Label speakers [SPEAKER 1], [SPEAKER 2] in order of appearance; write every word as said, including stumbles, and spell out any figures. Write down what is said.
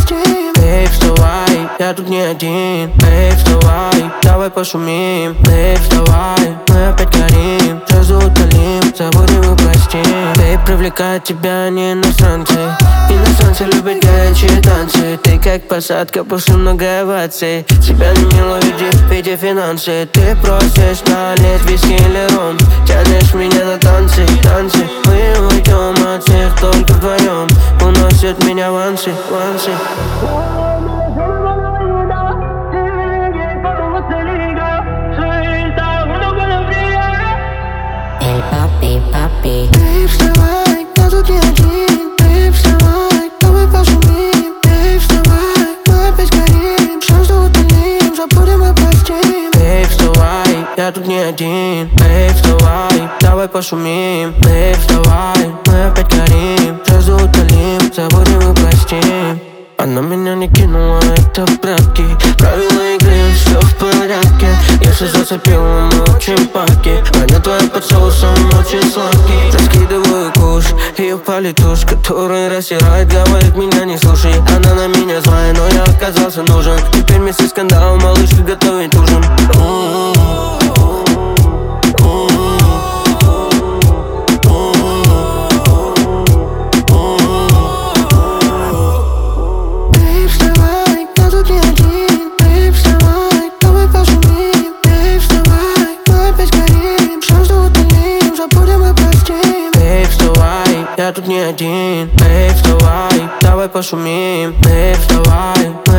[SPEAKER 1] простим. Бейб, вставай, я тут не один. Бейб, вставай, давай пошумим. Бейб, вставай, мы опять горим. Сразу утолим, забудем и простим. Бейб, привлекает тебя не иностранцы. Иностранцы любят горячие танцы. Ты как посадка после много оваций. Тебя не ловит в виде финансы. Ты просишь налить виски или ром. Тянешь меня на танцы, танцы. Мы уйдем от всех только вдвоем. Уносят меня вансы, вансы.
[SPEAKER 2] Эй, папи, папи.
[SPEAKER 1] Бейб, вставай, я тут не один. Бейб, вставай, давай пошумим. Бейб, вставай, мы опять горим. Сразу утолим, забудем и простим. Бейб, вставай, я тут не один. Бейб, вставай, давай пошумим. Бейб, вставай, мы опять горим. Сразу утолим, забудем и простим. Она меня не кинула, это пранки. Правила игры, все в порядке. Если зацепила, мы очень паки. Аня твоя под соусом очень сладкий. Раскидываю куш, ее политуш, который рассирает, говорит, меня не слушай. Она на меня злая, но я оказался нужен. Теперь вместе скандалом малышка готовит ужин. Я тут не один. Бейб, вставай, давай пошумим. Бейб, вставай, мы